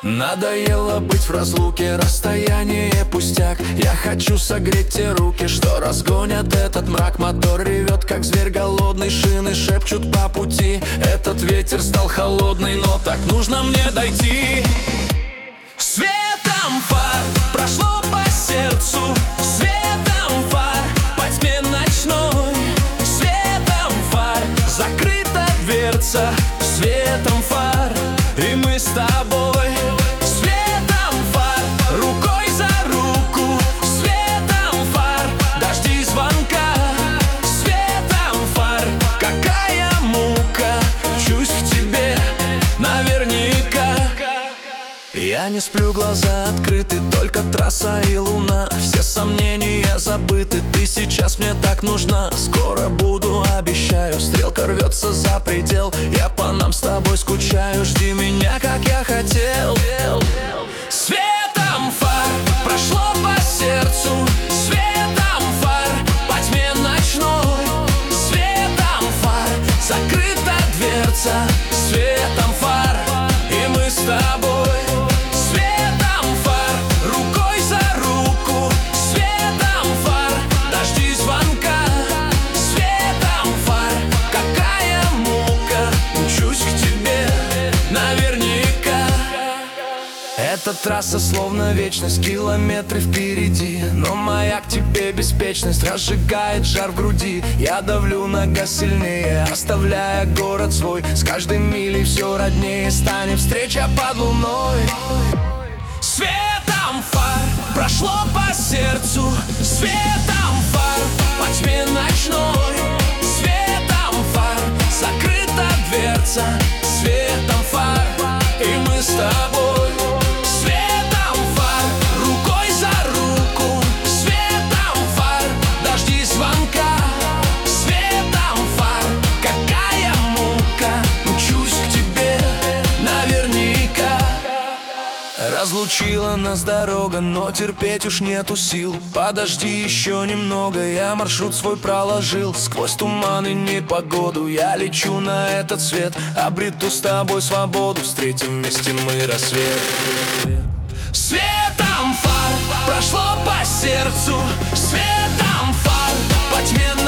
Надоело быть в разлуке, расстояние пустяк. Я хочу согреть те руки, что разгонят этот мрак. Мотор ревет, как зверь голодный, шины шепчут по пути. Этот ветер стал холодный, но так нужно мне дойти. Светом фар прошло по сердцу, светом фар по тьме ночной. Светом фар закрыта дверца, светом фар, и мы с тобой. Светом фар, рукой за руку, светом фар, дожди звонка. Светом фар, какая мука, чусь в тебе наверняка. Я не сплю, глаза открыты, только трасса и луна. Все сомнения забыты, ты сейчас мне так нужна. Скоро буду, обещаю, стрелка рвется за предел. Я по нам с тобой скучаю, жди меня, как я хотел. Светом фар прошло по сердцу, светом фар по тьме ночной. Светом фар закрыта дверца, светом фар, и мы с тобой. Эта трасса словно вечность, километры впереди. Но маяк тебе беспечность разжигает жар в груди. Я давлю на газ сильнее, оставляя город свой. С каждой милей все роднее станет встреча под луной. Светом фар прошло по сердцу, светом фар по тьме ночной. Светом фар закрыта дверца, светом фар, и мы с тобой. Разлучила нас дорога, но терпеть уж нету сил. Подожди еще немного, я маршрут свой проложил. Сквозь туман и непогоду я лечу на этот свет. Обрету с тобой свободу, встретим вместе мы рассвет. Светом фар прошло по сердцу, светом фар по тьме